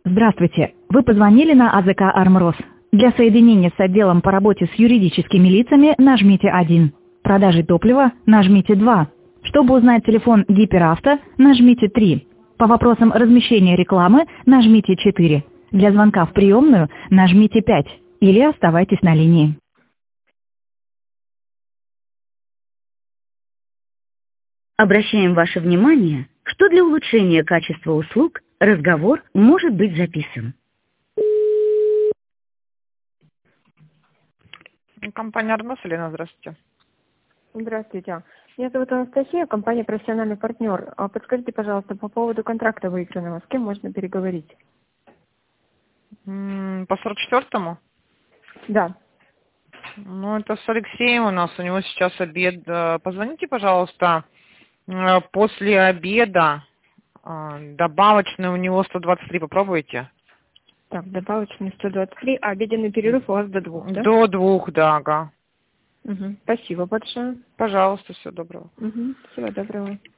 Здравствуйте. Вы позвонили на АЗК «Армрос». Для соединения с отделом по работе с юридическими лицами нажмите 1. Продажи топлива нажмите 2. Чтобы узнать телефон Гиперавто, нажмите 3. По вопросам размещения рекламы нажмите 4. Для звонка в приемную нажмите 5. Или оставайтесь на линии. Обращаем ваше внимание, что для улучшения качества услуг разговор может быть записан. Компания «Армрос», Елена, здравствуйте. Здравствуйте. Меня зовут Анастасия, компания «Профессиональный партнер». Подскажите, пожалуйста, по поводу контракта выигранного, с кем можно переговорить? По 44-му? Да. Ну, это с Алексеем у нас, у него сейчас обед. Позвоните, пожалуйста, после обеда. Добавочный у него 123, попробуйте. Так, добавочный 123, а обеденный перерыв у вас до 2, да? До 2, да, ага. Угу. Спасибо большое. Пожалуйста, всего доброго. Угу. Всего доброго.